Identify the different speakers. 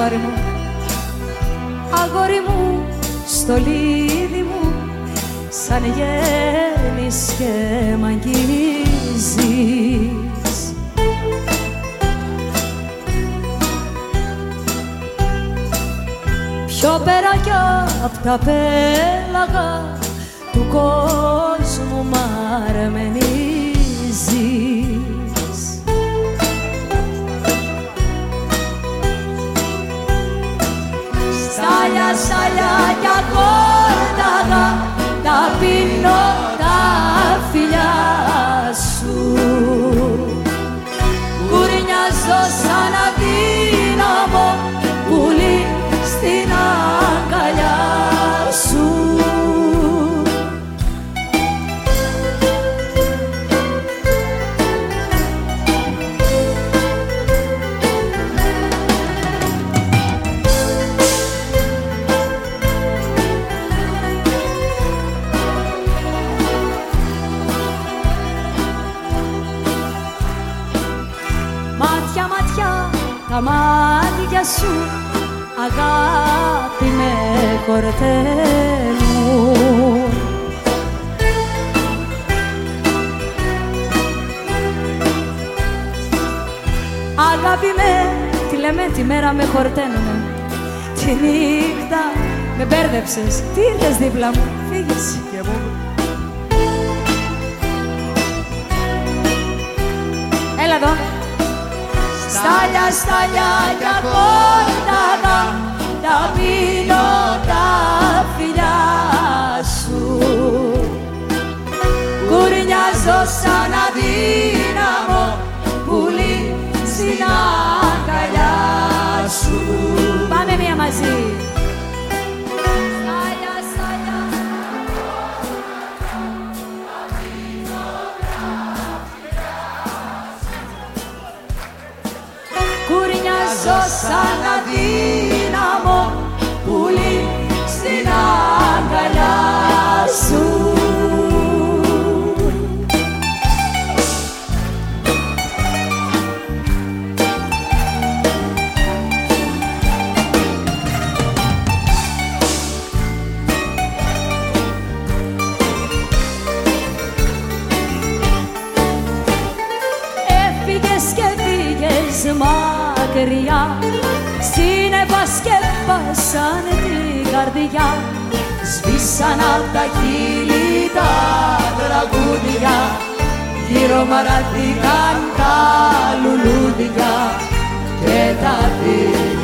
Speaker 1: αγόρι μου, αγόρι μου, στολίδι μου, σαν γέλνεις και μ' αγγίζεις. Πιο πέρα κι απ' τα πέλαγα του κόσμου μ' αρμενίζεις. Στάλια, στάλια κι ακόρταγα, τα πίνω τα φιλιά σου. Κουρνιάζω σαν αδύναμο πουλί στην αγκαλιά σου. Μάτια, μάτια, τα μάτια σου αγάπη με χορταίνουν. Αγάπη με, τι λέμε, τη μέρα με χορταίνουνε, τη νύχτα με μπέρδεψες, τι ήρθες δίπλα μου, φύγες και εγώ. Έλα εδώ. Στάλια, στάλια κι ακόρταγα, τα πίνω τα φιλιά σου. Κουρνιάζω σαν αδύναμο πουλί στην αγκαλιά σου. Πάμε μία μαζί. Στάλια, στάλια, τα πίνω τα φιλιά σου. Κουρνιάζω σαν αδύναμο πουλί στην αγκαλιά σου. Έφυγες και πήγες μακριά, σύννεφα σκέπασαν την καρδιά, σβήσαν απ' τα χείλη τα τραγούδια, γύρω μαραθήκαν τα λουλούδια και τα